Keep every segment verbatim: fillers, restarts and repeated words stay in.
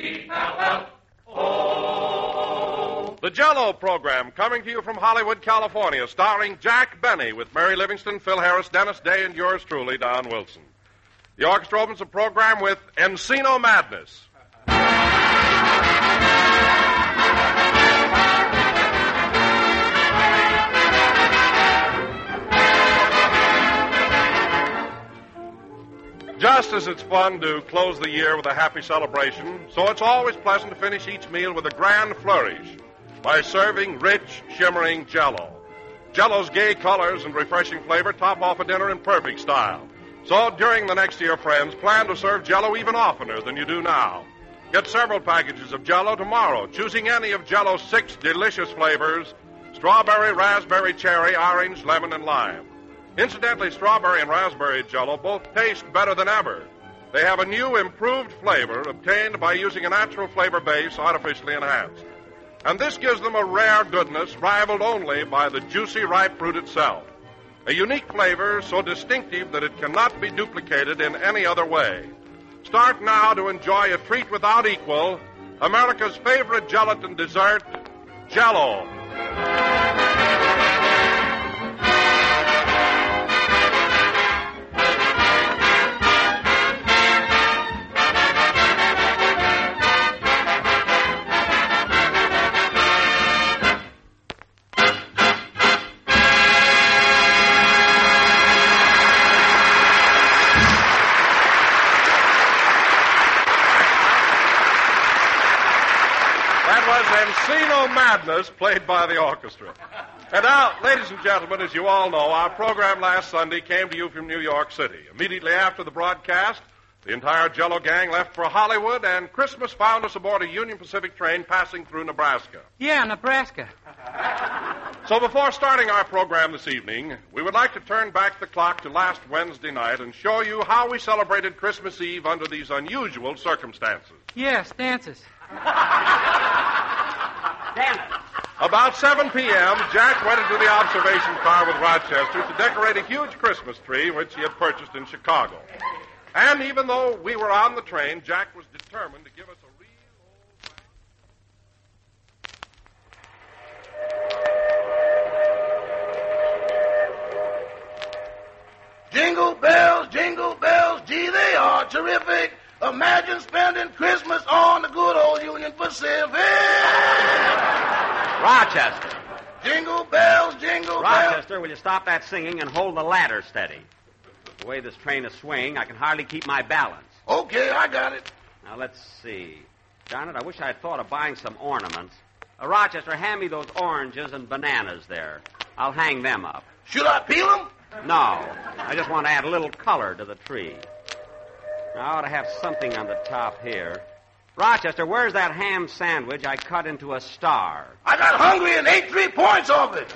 E L L O. The Jell-O program coming to you from Hollywood, California, starring Jack Benny with Mary Livingston, Phil Harris, Dennis Day, and yours truly, Don Wilson. The orchestra opens the program with Encino Madness. Just as it's fun to close the year with a happy celebration, so it's always pleasant to finish each meal with a grand flourish by serving rich, shimmering Jell-O. Jell-O's gay colors and refreshing flavor top off a dinner in perfect style. So during the next year, friends, plan to serve Jell-O even oftener than you do now. Get several packages of Jell-O tomorrow, choosing any of Jell-O's six delicious flavors: strawberry, raspberry, cherry, orange, lemon, and lime. Incidentally, strawberry and raspberry Jell-O both taste better than ever. They have a new, improved flavor obtained by using a natural flavor base artificially enhanced. And this gives them a rare goodness rivaled only by the juicy, ripe fruit itself. A unique flavor so distinctive that it cannot be duplicated in any other way. Start now to enjoy a treat without equal, America's favorite gelatin dessert, Jell-O. Encino Madness, played by the orchestra. And now, ladies and gentlemen, as you all know, our program last Sunday came to you from New York City. Immediately after the broadcast, the entire Jell-O gang left for Hollywood, and Christmas found us aboard a Union Pacific train passing through Nebraska. Yeah, Nebraska. So before starting our program this evening, we would like to turn back the clock to last Wednesday night and show you how we celebrated Christmas Eve under these unusual circumstances. Yeah, stances. About seven p.m., Jack went into the observation car with Rochester to decorate a huge Christmas tree which he had purchased in Chicago. And even though we were on the train, Jack was determined to give us a real old... Jingle bells, jingle bells, gee, they are terrific. Imagine spending Christmas on the good old Union Pacific. Rochester. Jingle bells, jingle bells. Rochester, will you stop that singing and hold the ladder steady? The way this train is swinging, I can hardly keep my balance. Okay, I got it. Now, let's see. Darn it, I wish I'd thought of buying some ornaments. Uh, Rochester, hand me those oranges and bananas there. I'll hang them up. Should I peel them? No. I just want to add a little color to the tree. Now, I ought to have something on the top here. Rochester, where's that ham sandwich I cut into a star? I got hungry and ate three points of it.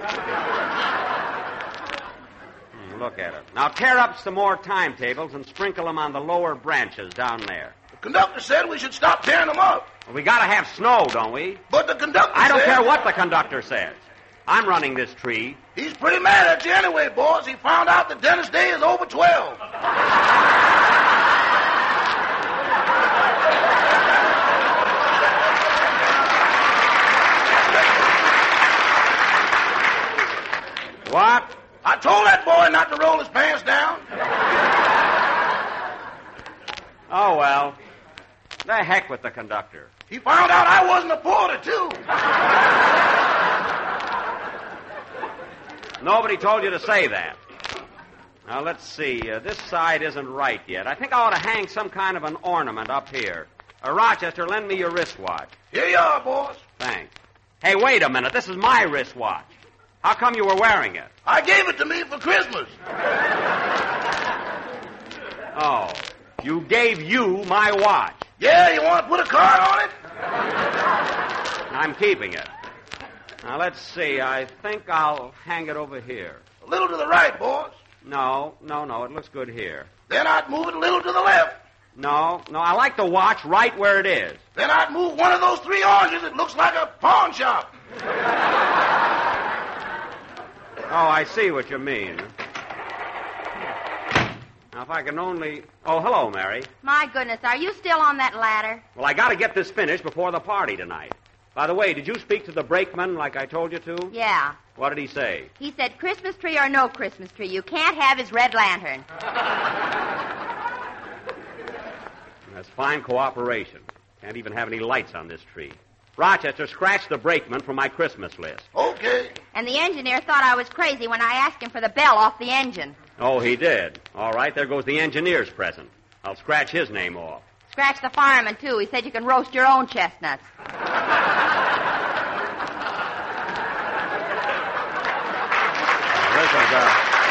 Hmm, look at it. Now, tear up some more timetables and sprinkle them on the lower branches down there. The conductor said we should stop tearing them up. Well, we got to have snow, don't we? But the conductor I don't said... care what the conductor says. I'm running this tree. He's pretty mad at you anyway, boss. He found out that Dennis Day is over twelve. What? I told that boy not to roll his pants down. Oh, well. The heck with the conductor. He found out I wasn't a porter, too. Nobody told you to say that. Now, let's see. Uh, this side isn't right yet. I think I ought to hang some kind of an ornament up here. Uh, Rochester, lend me your wristwatch. Here you are, boss. Thanks. Hey, wait a minute. This is my wristwatch. How come you were wearing it? I gave it to me for Christmas. Oh, you gave you my watch. Yeah, you want to put a card on it? I'm keeping it. Now, let's see. I think I'll hang it over here. A little to the right, boss. No, no, no. It looks good here. Then I'd move it a little to the left. No, no. I like the watch right where it is. Then I'd move one of those three oranges. It looks like a pawn shop. Oh, I see what you mean. Now, if I can only... Oh, hello, Mary. My goodness, are you still on that ladder? Well, I got to get this finished before the party tonight. By the way, did you speak to the brakeman like I told you to? Yeah. What did he say? He said Christmas tree or no Christmas tree, you can't have his red lantern. That's fine cooperation. Can't even have any lights on this tree. Rochester, scratch the brakeman from my Christmas list. Okay. And the engineer thought I was crazy when I asked him for the bell off the engine. Oh, he did. All right, there goes the engineer's present. I'll scratch his name off. Scratch the fireman, too. He said you can roast your own chestnuts. This is the,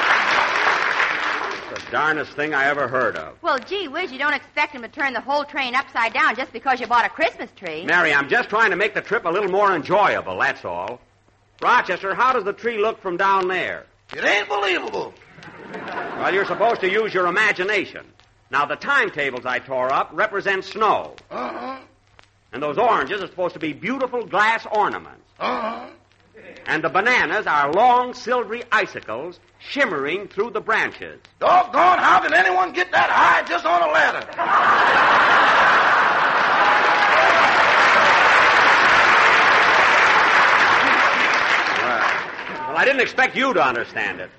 the darnest thing I ever heard of. Well, gee whiz, you don't expect him to turn the whole train upside down just because you bought a Christmas tree. Mary, I'm just trying to make the trip a little more enjoyable, that's all. Rochester, how does the tree look from down there? It ain't believable. Well, you're supposed to use your imagination. Now, the timetables I tore up represent snow. Uh-huh. And those oranges are supposed to be beautiful glass ornaments. Uh-huh. And the bananas are long, silvery icicles shimmering through the branches. Doggone, how can anyone get that high just on a ladder? Well, well, I didn't expect you to understand it.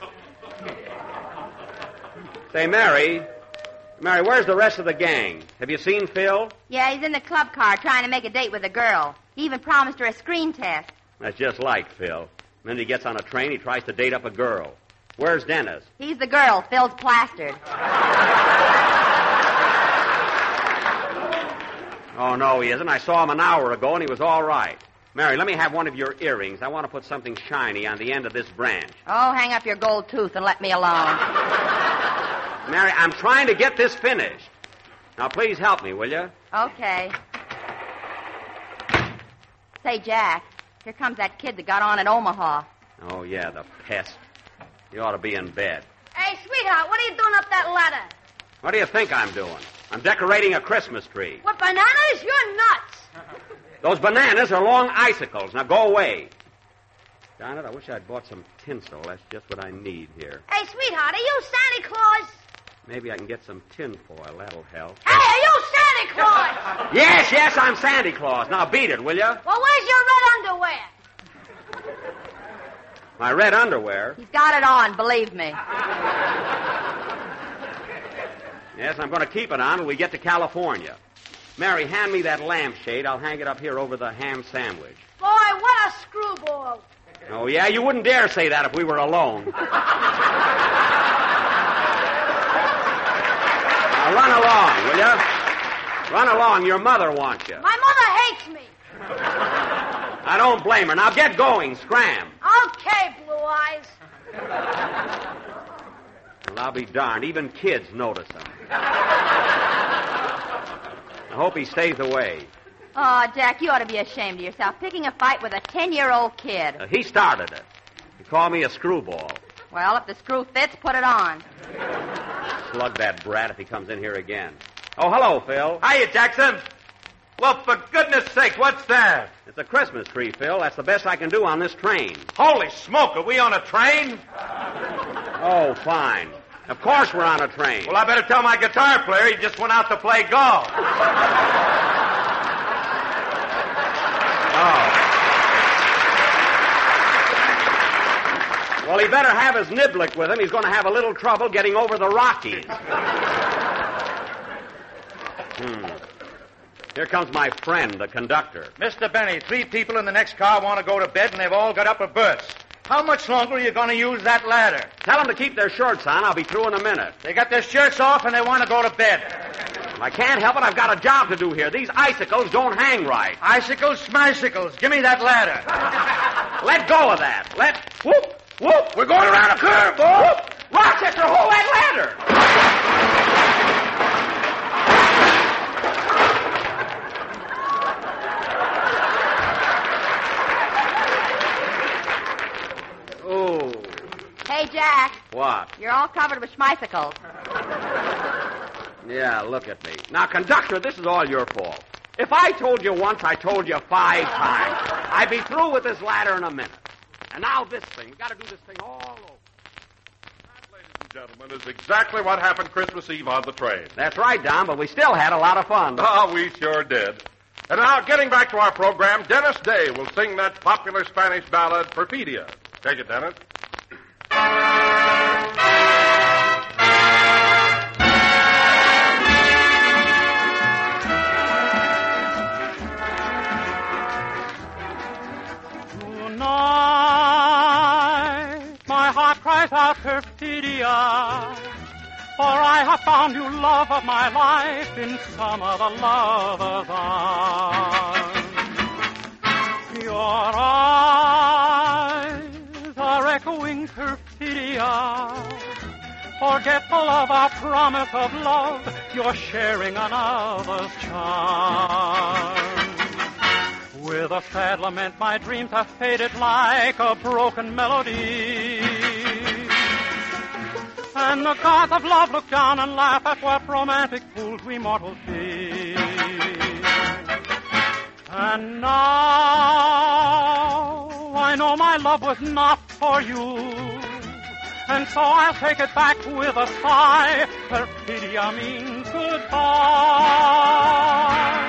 Say, Mary, Mary, where's the rest of the gang? Have you seen Phil? Yeah, he's in the club car trying to make a date with a girl. He even promised her a screen test. That's just like Phil. The minute he gets on a train, he tries to date up a girl. Where's Dennis? He's the girl. Phil's plastered. Oh, no, he isn't. I saw him an hour ago, and he was all right. Mary, let me have one of your earrings. I want to put something shiny on the end of this branch. Oh, hang up your gold tooth and let me alone. Mary, I'm trying to get this finished. Now, please help me, will you? Okay. Say, Jack, here comes that kid that got on at Omaha. Oh, yeah, the pest. He ought to be in bed. Hey, sweetheart, what are you doing up that ladder? What do you think I'm doing? I'm decorating a Christmas tree. What, bananas? You're nuts. Those bananas are long icicles. Now, go away. Darn it, I wish I'd bought some tinsel. That's just what I need here. Hey, sweetheart, are you Santa Claus? Maybe I can get some tinfoil. That'll help. Hey, are you Santa Claus? Yes, yes, I'm Santa Claus. Now, beat it, will you? Well, where's your red underwear? My red underwear? He's got it on, believe me. Yes, I'm going to keep it on till we get to California. Mary, hand me that lampshade. I'll hang it up here over the ham sandwich. Boy, what a screwball. Oh, yeah? You wouldn't dare say that if we were alone. Now, run along, will you? Run along. Your mother wants you. My mother hates me. I don't blame her. Now, get going. Scram. Okay, Blue Eyes. Well, I'll be darned. Even kids notice him. I hope he stays away. Oh, Jack, you ought to be ashamed of yourself, picking a fight with a ten-year-old kid. Uh, he started it. He called me a screwball. Well, if the screw fits, put it on. Slug that brat if he comes in here again. Oh, hello, Phil. Hiya, Jackson. Well, for goodness sake, what's that? It's a Christmas tree, Phil. That's the best I can do on this train. Holy smoke, are we on a train? Oh, fine. Of course we're on a train. Well, I better tell my guitar player he just went out to play golf. Oh. Well, he better have his niblick with him. He's going to have a little trouble getting over the Rockies. Hmm. Here comes my friend, the conductor. Mister Benny, three people in the next car want to go to bed, and they've all got upper berths. How much longer are you going to use that ladder? Tell them to keep their shirts on. I'll be through in a minute. They got their shirts off, and they want to go to bed. I can't help it. I've got a job to do here. These icicles don't hang right. Icicles, smicicles. Give me that ladder. Let go of that. Let... Whoop, whoop. We're going around a curve, boy. Whoop. Rochester, hold that ladder. Oh. Hey, Jack. What? You're all covered with schmicicles. Yeah, look at me. Now, conductor, this is all your fault. If I told you once, I told you five times. I'd be through with this ladder in a minute. And now this thing. We've got to do this thing all over. That, ladies and gentlemen, is exactly what happened Christmas Eve on the train. That's right, Don, but we still had a lot of fun. Oh, we sure did. And now, getting back to our program, Dennis Day will sing that popular Spanish ballad, Perfidia. Take it, Dennis. Tonight, my heart cries out Perfidia, for I have found you love of my life in some other lover's arms. Your eyes are echoing Perfidia, forgetful of our promise of love, you're sharing another's charm. With a sad lament, my dreams have faded like a broken melody. And the gods of love look down and laugh at what romantic fools we mortals be. And now I know my love was not for you, and so I'll take it back with a sigh. Perfidia means goodbye.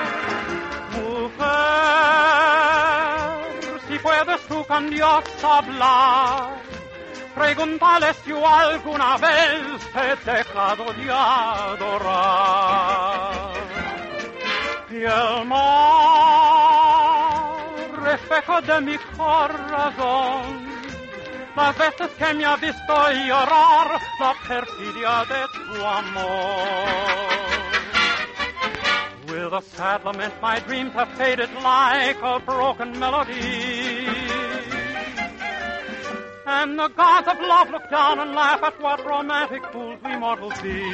Mujer, si puedes tú con Dios hablar, pregúntale si yo alguna vez te he dejado de adorar. Y el mar, espejo de mi corazón, las veces que me ha visto llorar, la perfidia de tu amor. With a sad lament, my dreams have faded like a broken melody. And the gods of love look down and laugh at what romantic fools we mortals be.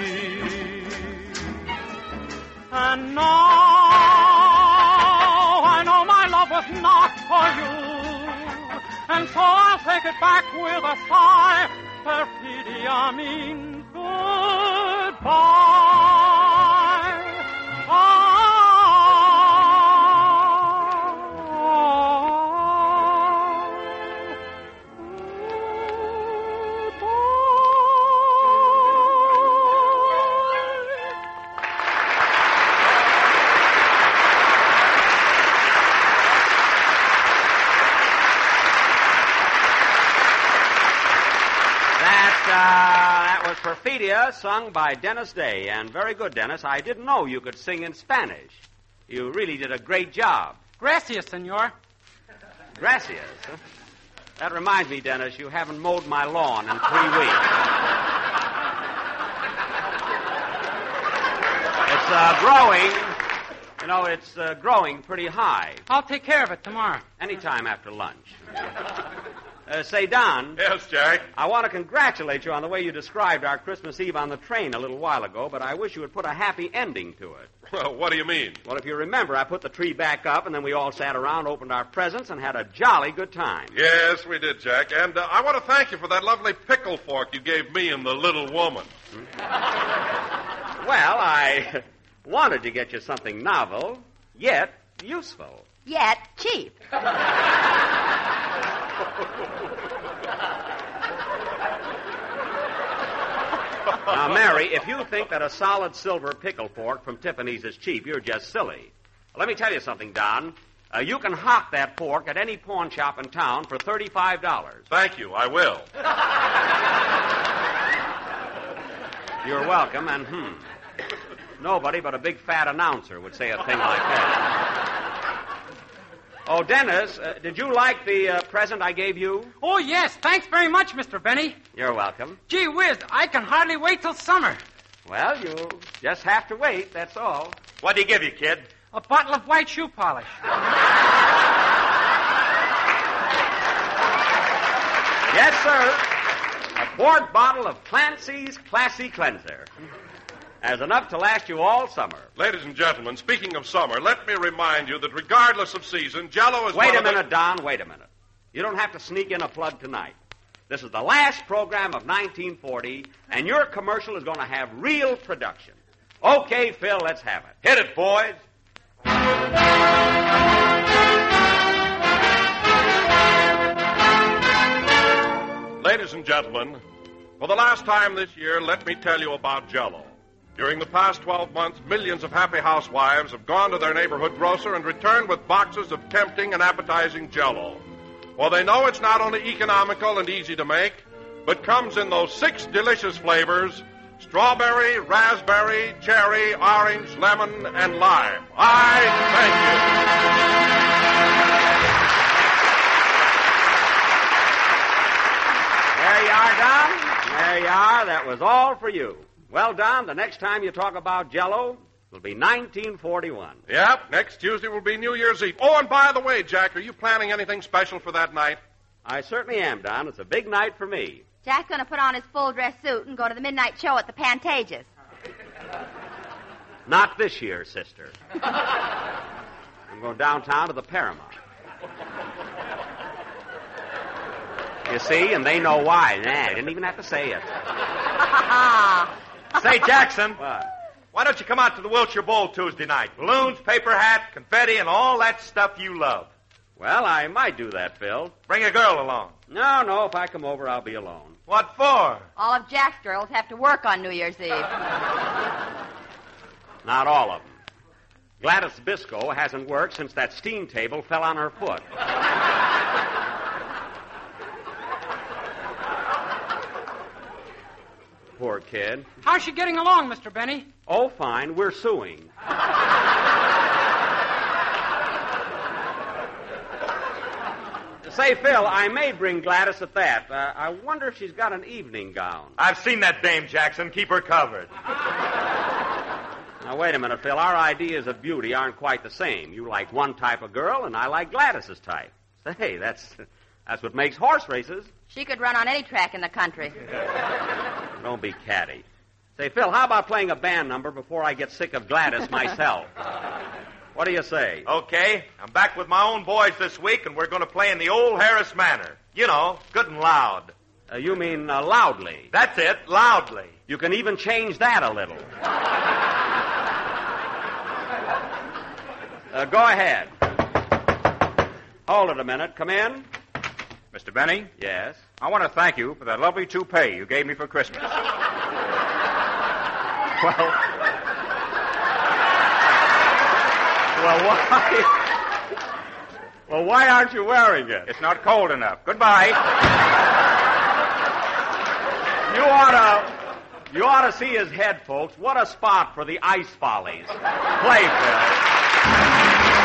And now I know my love was not for you, and so I'll take it back with a sigh. Perfidia means goodbye. Ah. Perfidia, sung by Dennis Day. And very good, Dennis. I didn't know you could sing in Spanish. You really did a great job. Gracias, senor. Gracias. Huh? That reminds me, Dennis, you haven't mowed my lawn in three weeks. It's uh, growing. You know, it's uh, growing pretty high. I'll take care of it tomorrow. Anytime after lunch. Uh, say, Don. Yes, Jack? I want to congratulate you on the way you described our Christmas Eve on the train a little while ago, but I wish you would put a happy ending to it. Well, what do you mean? Well, if you remember, I put the tree back up, and then we all sat around, opened our presents, and had a jolly good time. Yes, we did, Jack. And uh, I want to thank you for that lovely pickle fork you gave me and the little woman. Hmm? Well, I wanted to get you something novel, yet useful. Yet cheap. Now, Mary, if you think that a solid silver pickle fork from Tiffany's is cheap, you're just silly. Let me tell you something, Don. Uh, you can hock that fork at any pawn shop in town for thirty-five dollars. Thank you, I will. You're welcome, and hmm, nobody but a big fat announcer would say a thing like that. Oh, Dennis, uh, did you like the uh, present I gave you? Oh, yes. Thanks very much, Mister Benny. You're welcome. Gee whiz, I can hardly wait till summer. Well, you just have to wait, that's all. What'd he give you, kid? A bottle of white shoe polish. Yes, sir. A quart bottle of Clancy's Classy Cleanser. There's enough to last you all summer. Ladies and gentlemen, speaking of summer, let me remind you that regardless of season, Jell-O is Wait one a of the... minute, Don, wait a minute. You don't have to sneak in a plug tonight. This is the last program of nineteen forty, and your commercial is going to have real production. Okay, Phil, let's have it. Hit it, boys. Ladies and gentlemen, For the last time this year, let me tell you about Jell-O. During the past twelve months, millions of happy housewives have gone to their neighborhood grocer and returned with boxes of tempting and appetizing Jell-O. For they know it's not only economical and easy to make, but comes in those six delicious flavors: strawberry, raspberry, cherry, orange, lemon, and lime. I thank you. There you are, Don. There you are. That was all for you. Well, Don, the next time you talk about Jell-O will be nineteen forty-one. Yep, next Tuesday will be New Year's Eve. Oh, and by the way, Jack, are you planning anything special for that night? I certainly am, Don. It's a big night for me. Jack's going to put on his full dress suit and go to the midnight show at the Pantages. Not this year, sister. I'm going downtown to the Paramount. You see, and they know why. Nah, I didn't even have to say it. Say, Jackson. What? Why don't you come out to the Wilshire Bowl Tuesday night? Balloons, paper hat, confetti, and all that stuff you love. Well, I might do that, Phil. Bring a girl along. No, no, if I come over, I'll be alone. What for? All of Jack's girls have to work on New Year's Eve. Not all of them. Gladys Biscoe hasn't worked since that steam table fell on her foot. Poor kid. How's she getting along, Mister Benny? Oh, fine. We're suing. Say, Phil, I may bring Gladys at that. Uh, I wonder if she's got an evening gown. I've seen that dame, Jackson. Keep her covered. Now, wait a minute, Phil. Our ideas of beauty aren't quite the same. You like one type of girl, and I like Gladys's type. Say, that's that's what makes horse races. She could run on any track in the country. Don't be catty. Say, Phil, how about playing a band number before I get sick of Gladys myself? What do you say? Okay. I'm back with my own boys this week, and we're going to play in the old Harris Manor. You know, good and loud. Uh, you mean uh, loudly? That's it, loudly. You can even change that a little. uh, go ahead. Hold it a minute. Come in. Mister Benny? Yes? I want to thank you for that lovely toupee you gave me for Christmas. Well... Well, why... Well, why aren't you wearing it? It's not cold enough. Goodbye. You ought to... You ought to see his head, folks. What a spot for the ice follies. Play, Phil.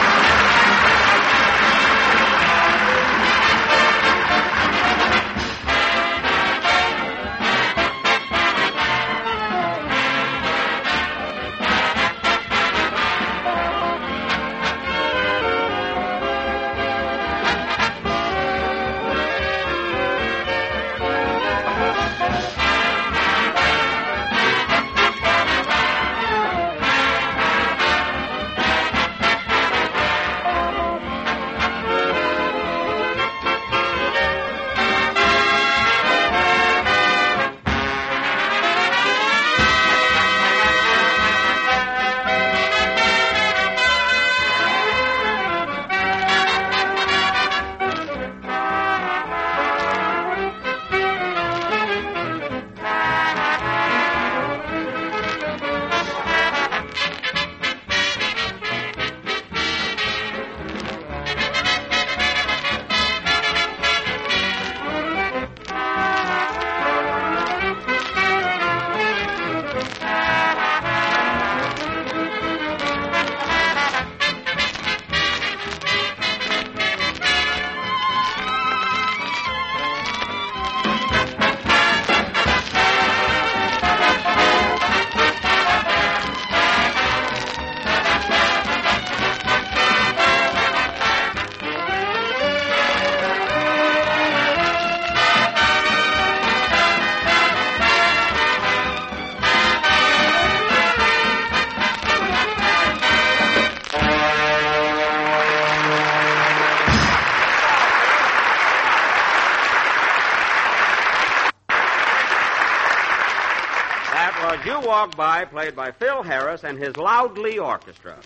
You Walk By, played by Phil Harris and his Loudly Orchestra.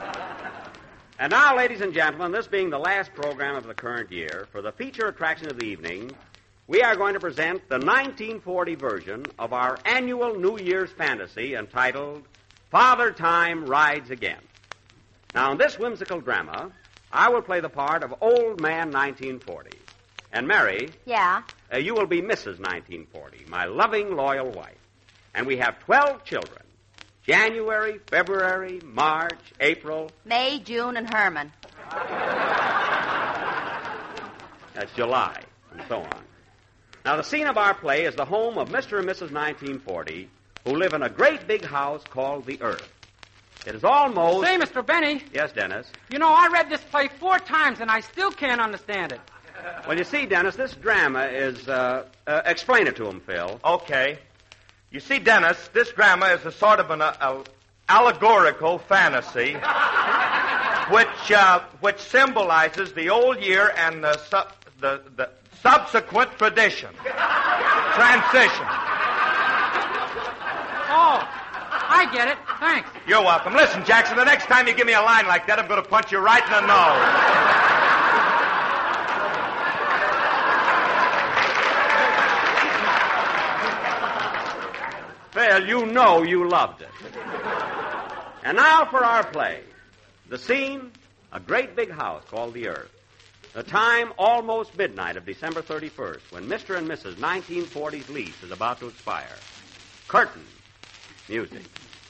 And now, ladies and gentlemen, this being the last program of the current year, for the feature attraction of the evening, we are going to present the nineteen forty version of our annual New Year's fantasy entitled Father Time Rides Again. Now, in this whimsical drama, I will play the part of Old Man nineteen forty. And Mary, Yeah? uh, you will be Missus nineteen forty, my loving, loyal wife. And we have twelve children. January, February, March, April. May, June, and Herman. That's July, and so on. Now, the scene of our play is the home of Mister and Missus nineteen forty, who live in a great big house called the Earth. It is almost... Say, Mister Benny, Yes, Dennis? you know, I read this play four times and I still can't understand it. Well, you see, Dennis, this drama is... Uh, uh, explain it to him, Phil. Okay. You see, Dennis, this drama is a sort of an uh, uh, allegorical fantasy which uh, which symbolizes the old year and the, su- the, the subsequent tradition. Transition. Oh, I get it. Thanks. You're welcome. Listen, Jackson, the next time you give me a line like that, I'm going to punch you right in the nose. Phil, you know you loved it. And now for our play. The scene, a great big house called the Earth. The time, almost midnight of December thirty-first, when Mister and Missus nineteen forty's lease is about to expire. Curtain. Music.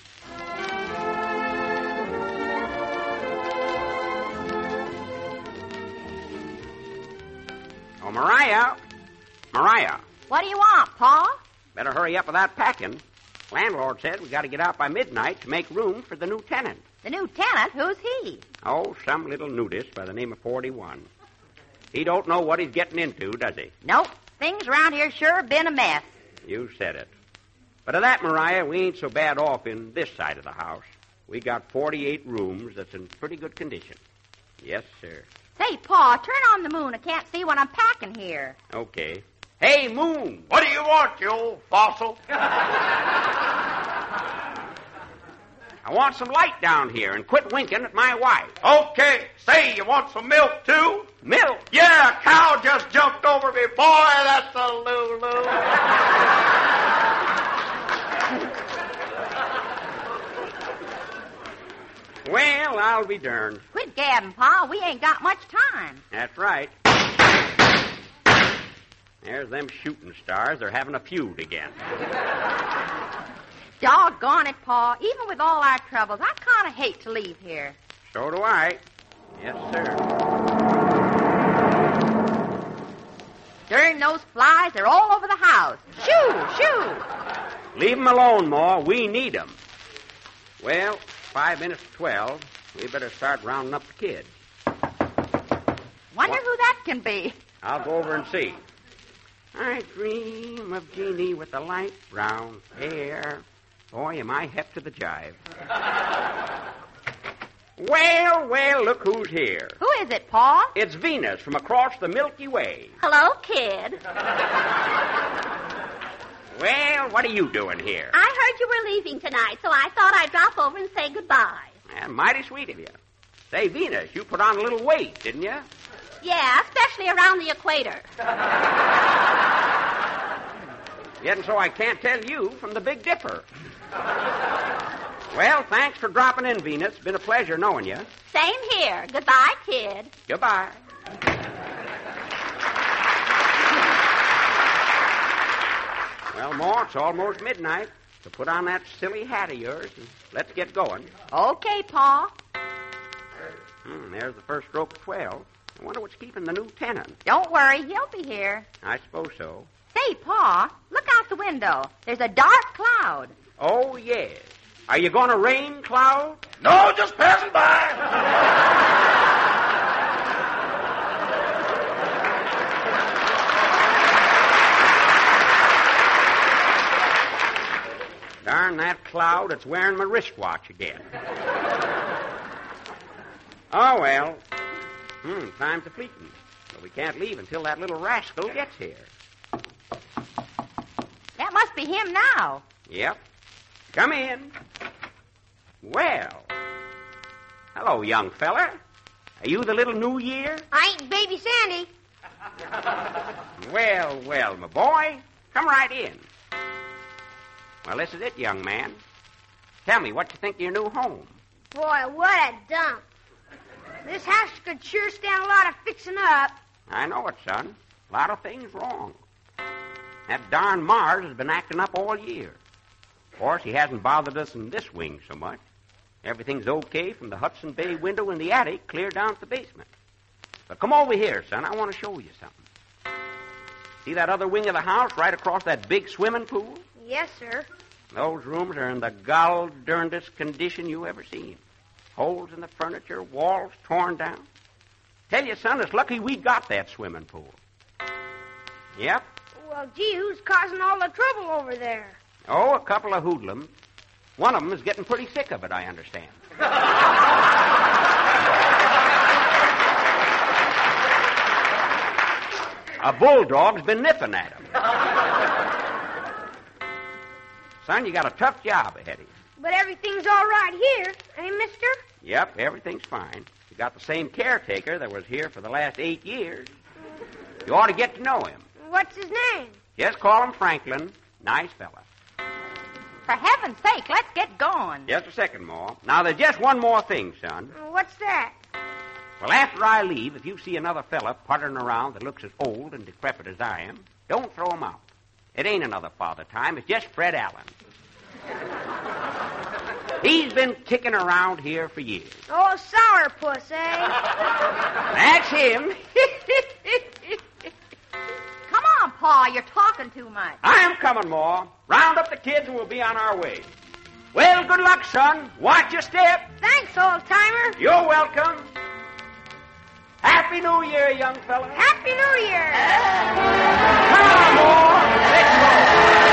Oh, Mariah. Mariah. What do you want, Pa? Better hurry up with that packing. Landlord said we got to get out by midnight to make room for the new tenant. The new tenant? Who's he? Oh, some little nudist by the name of forty-one. He don't know what he's getting into, does he? Nope. Things around here sure have been a mess. You said it. But of that, Mariah, we ain't so bad off in this side of the house. We got forty-eight rooms that's in pretty good condition. Yes, sir. Say, Pa, turn on the moon. I can't see what I'm packing here. Okay. Hey, Moon! What do you want, you old fossil? I want some light down here and quit winking at my wife. Okay. Say, you want some milk, too? Milk? Yeah, a cow just jumped over me. Boy, that's a Lulu. Well, I'll be darned. Quit gabbing, Pa. We ain't got much time. That's right. There's them shooting stars. They're having a feud again. Doggone it, Pa. Even with all our troubles, I kind of hate to leave here. So do I. Yes, sir. Darn those flies. They're all over the house. Shoo, shoo. Leave 'em alone, Ma. We need 'em. Well, five minutes to twelve. We better start rounding up the kids. Wonder who that can be. I'll go over and see. I dream of Jeannie with the light brown hair. Boy, am I hep to the jive. Well, well, look who's here. Who is it, Pa? It's Venus from across the Milky Way. Hello, kid. Well, what are you doing here? I heard you were leaving tonight, so I thought I'd drop over and say goodbye. Yeah, mighty sweet of you. Say, Venus, you put on a little weight, didn't you? Yeah, especially around the equator. Yet and so I can't tell you from the Big Dipper. Well, thanks for dropping in, Venus. Been a pleasure knowing you. Same here. Goodbye, kid. Goodbye. Well, Ma, it's almost midnight. So put on that silly hat of yours and let's get going. Okay, Pa. Hmm, there's the first stroke of twelve. I wonder what's keeping the new tenant. Don't worry. He'll be here. I suppose so. Say, Pa, look out the window. There's a dark cloud. Oh, yes. Are you going to rain, Cloud? No, just passing by. Darn that Cloud, it's wearing my wristwatch again. Oh, well. Hmm, time's a-fleeting. But we can't leave until that little rascal gets here. That must be him now. Yep. Come in. Well. Hello, young feller. Are you the little New Year? I ain't Baby Sandy. Well, well, my boy, come right in. Well, this is it, young man. Tell me, what you think of your new home? Boy, what a dump. This house could sure stand a lot of fixing up. I know it, son. A lot of things wrong. That darn Mars has been acting up all year. Of course, he hasn't bothered us in this wing so much. Everything's okay from the Hudson Bay window in the attic clear down to the basement. But come over here, son. I want to show you something. See that other wing of the house right across that big swimming pool? Yes, sir. Those rooms are in the gall-darndest condition you ever seen. Holes in the furniture, walls torn down. Tell you, son, it's lucky we got that swimming pool. Yep. Well, gee, who's causing all the trouble over there? Oh, a couple of hoodlums. One of them is getting pretty sick of it, I understand. A bulldog's been nipping at him. Son, you got a tough job ahead of you. But everything's all right here, eh, mister? Yep, everything's fine. You got the same caretaker that was here for the last eight years. You ought to get to know him. What's his name? Just call him Franklin. Nice fella. For heaven's sake, let's get going. Just a second more. Now, there's just one more thing, son. What's that? Well, after I leave, if you see another fella puttering around that looks as old and decrepit as I am, don't throw him out. It ain't another Father Time. It's just Fred Allen. He's been kicking around here for years. Oh, sourpuss, eh? That's him. Come on, Pa, you're talking too much. I am coming, Ma. Round up the kids and we'll be on our way. Well, good luck, son. Watch your step. Thanks, old-timer. You're welcome. Happy New Year, young fella. Happy New Year. Come on, Ma. Let's go.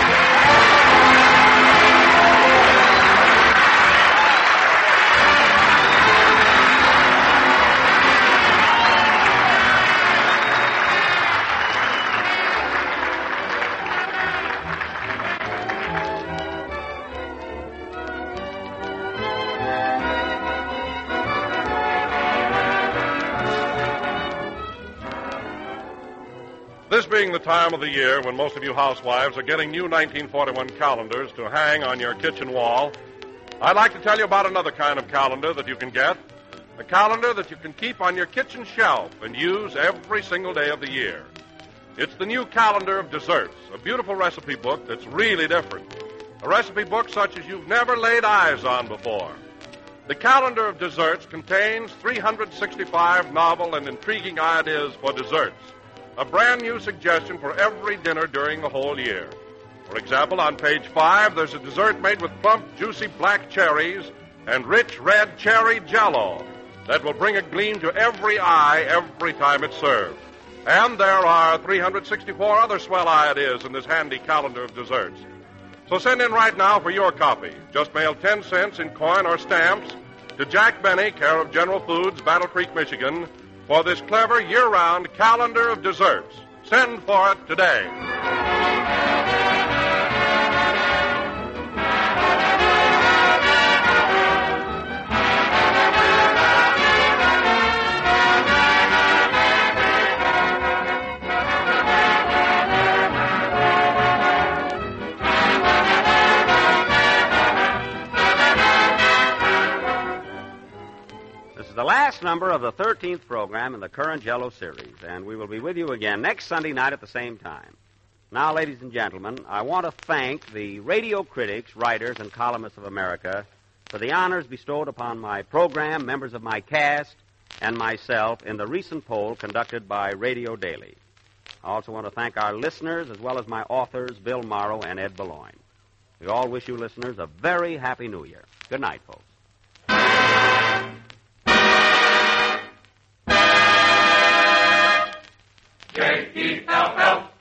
This being the time of the year when most of you housewives are getting new nineteen forty-one calendars to hang on your kitchen wall, I'd like to tell you about another kind of calendar that you can get. A calendar that you can keep on your kitchen shelf and use every single day of the year. It's the new Calendar of Desserts, a beautiful recipe book that's really different. A recipe book such as you've never laid eyes on before. The Calendar of Desserts contains three hundred sixty-five novel and intriguing ideas for desserts. A brand new suggestion for every dinner during the whole year. For example, on page five, there's a dessert made with plump, juicy black cherries and rich red cherry jello that will bring a gleam to every eye every time it's served. And there are three hundred sixty-four other swell ideas in this handy calendar of desserts. So send in right now for your copy. Just mail ten cents in coin or stamps to Jack Benny, care of General Foods, Battle Creek, Michigan, for this clever year-round calendar of desserts. Send for it today. The last number of the thirteenth program in the current Jello series, and we will be with you again next Sunday night at the same time. Now, ladies and gentlemen, I want to thank the radio critics, writers, and columnists of America for the honors bestowed upon my program, members of my cast, and myself in the recent poll conducted by Radio Daily. I also want to thank our listeners as well as my authors, Bill Morrow and Ed Baloyne. We all wish you listeners a very happy New Year. Good night, folks. J E L L